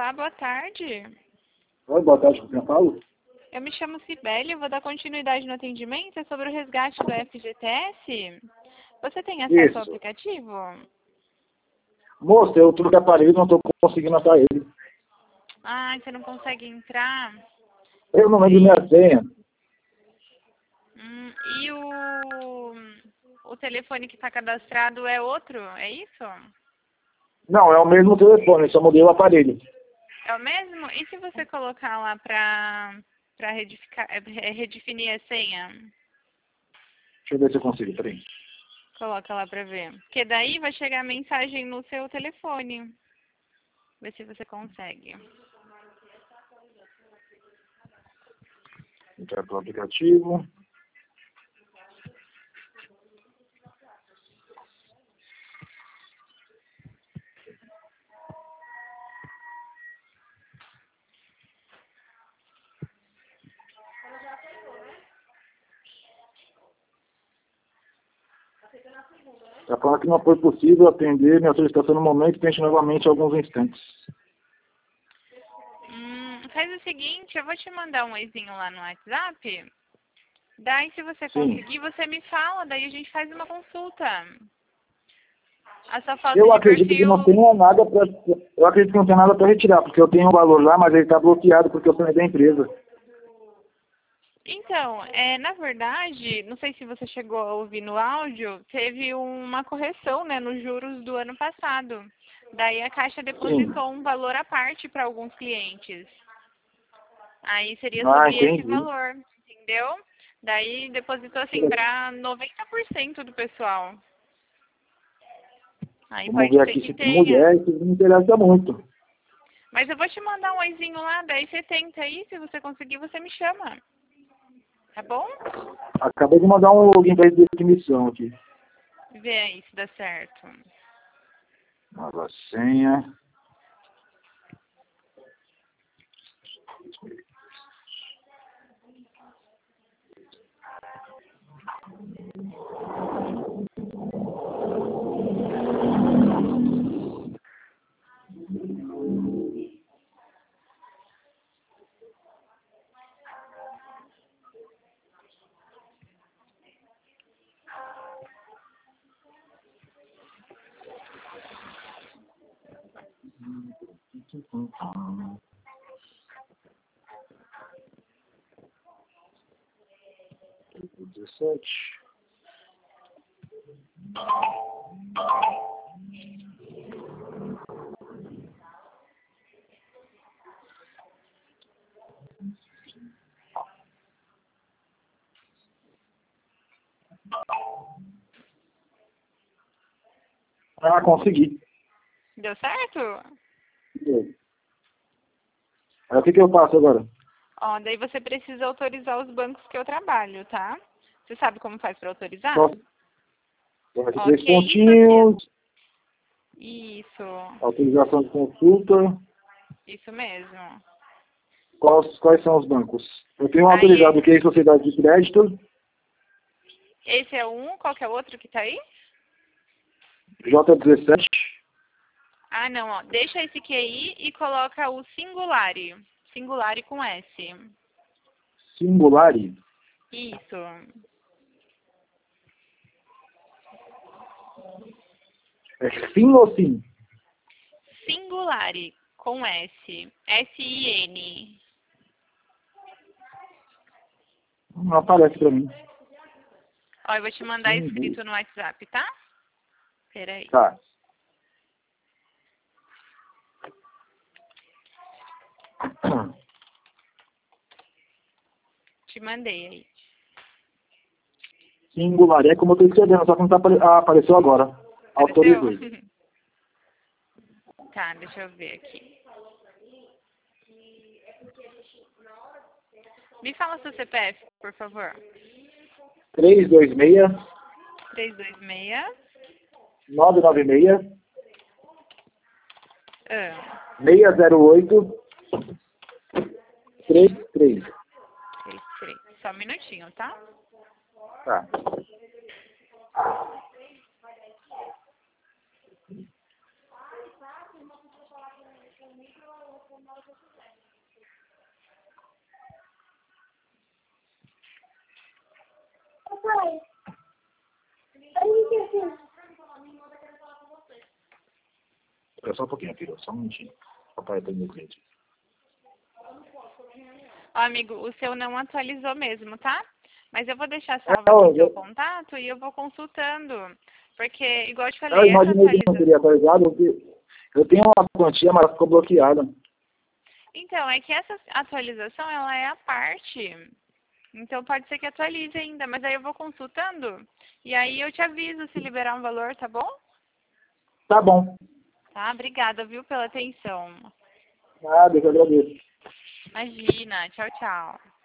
Olá, boa tarde. Oi, boa tarde, com quem eu falo? Eu me chamo Cibele, eu vou dar continuidade no atendimento. É sobre o resgate do FGTS. Você tem acesso ao Isso. aplicativo? Moça, eu troquei aparelho e não estou conseguindo achar ele. Ah, você não consegue entrar? Eu não lembro minha senha. E o telefone que está cadastrado é outro? É isso? Não, é o mesmo telefone, só mudei o aparelho. É o mesmo? E se você colocar lá para redefinir a senha? Deixa eu ver se eu consigo, peraí. Coloca lá para ver. Porque daí vai chegar a mensagem no seu telefone. Vê se você consegue. Entrar pro aplicativo. Está falando que não foi possível atender minha solicitação no momento, tente novamente alguns instantes. Faz o seguinte, eu vou te mandar um oizinho lá no WhatsApp. Daí, se você Sim. conseguir, você me fala. Daí a gente faz uma consulta. A sua foto Eu de acredito que perfil... não tenha nada para. Eu acredito que não tem nada para retirar, porque eu tenho um valor lá, mas ele está bloqueado porque eu saí da empresa. Então, na verdade, não sei se você chegou a ouvir no áudio, teve uma correção, né, nos juros do ano passado. Daí a Caixa depositou um valor à parte para alguns clientes. Aí seria Ah, sobre esse entendi. valor, entendeu? Daí depositou assim para 90% do pessoal. Aí Vamos pode ver ser aqui que se tem tenha. mulher, isso me interessa muito. Mas eu vou te mandar um oizinho lá, daí você tenta aí, se você conseguir, você me chama. Tá bom? Acabei de mandar um login para definição aqui. Vê aí se dá certo. Nova senha. Dezessete. Ah, consegui. Deu certo? Aí o que eu faço agora? Ó, daí você precisa autorizar os bancos que eu trabalho, tá? Você sabe como faz para autorizar? Só aqui Ó, três QI social. pontinhos, Isso, autorização de consulta. isso mesmo. Quais são os bancos? Eu tenho um Aí, autorizado que é Sociedade de Crédito, esse é um, qual que é o outro que tá aí? J17, Ah, não, ó. Deixa esse QI e coloca o Singulari. Singulari com S. Singulari. Isso. É sim ou sim? Singulari com S. S-I-N. Não aparece para mim. Ó, eu vou te mandar escrito no WhatsApp, tá? Peraí. Tá. Te mandei aí. Singulari é como eu estou escrevendo, só que não tá apareceu agora. Apareceu? Autorizei. Tá, deixa eu ver aqui. Me fala seu CPF, por favor. 326 326. 996 Ah, 608 33. 33. Só um minutinho, tá? Tá. só um pouquinho, filho. Só um minutinho. Papai atende o cliente. Ó, amigo, o seu não atualizou mesmo, tá? Mas eu vou deixar salvo aqui o seu contato e eu vou consultando. Porque, igual eu te falei, Eu essa imaginei que não teria atualização... atualizado, porque eu tenho uma quantia, mas ela ficou bloqueada. Então, é que essa atualização, ela é a parte. Então, pode ser que atualize ainda, mas aí eu vou consultando. E aí eu te aviso se liberar um valor, tá bom? Tá bom. Tá, obrigada, viu, pela atenção. Nada, eu que agradeço. Imagina, tchau, tchau.